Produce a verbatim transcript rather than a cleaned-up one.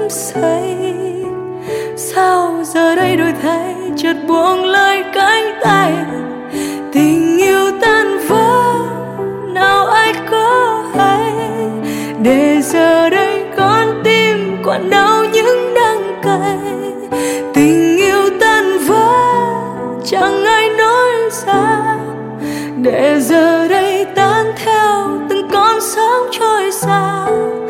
say. Sao giờ đây đổi thay, chợt buông lời cánh tay. Tình yêu tan vỡ, nào ai có hay, để giờ đây con tim còn đau những đắng cay. Tình yêu tan vỡ, chẳng ai nói ra, để giờ đây tan theo từng con sóng trôi xa.